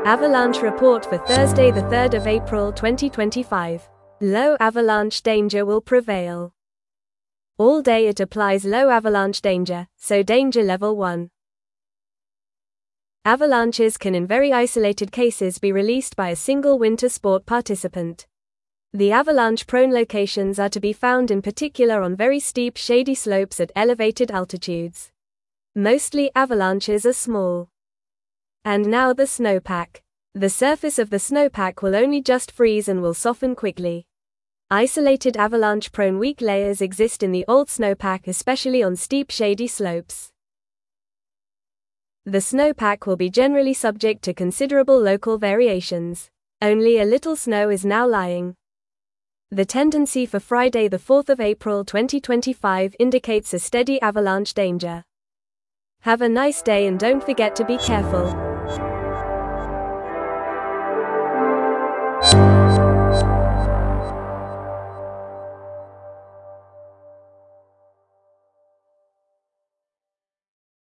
Avalanche report for Thursday, the 3rd of April 2025. Low avalanche danger will prevail. All day it applies low avalanche danger, so danger level 1. Avalanches can in very isolated cases be released by a single winter sport participant. The avalanche-prone locations are to be found in particular on very steep shady slopes at elevated altitudes. Mostly avalanches are small. And now the snowpack. The surface of the snowpack will only just freeze and will soften quickly. Isolated avalanche-prone weak layers exist in the old snowpack, especially on steep shady slopes. The snowpack will be generally subject to considerable local variations. Only a little snow is now lying. The tendency for Friday, the 4th of April 2025 indicates a steady avalanche danger. Have a nice day and don't forget to be careful.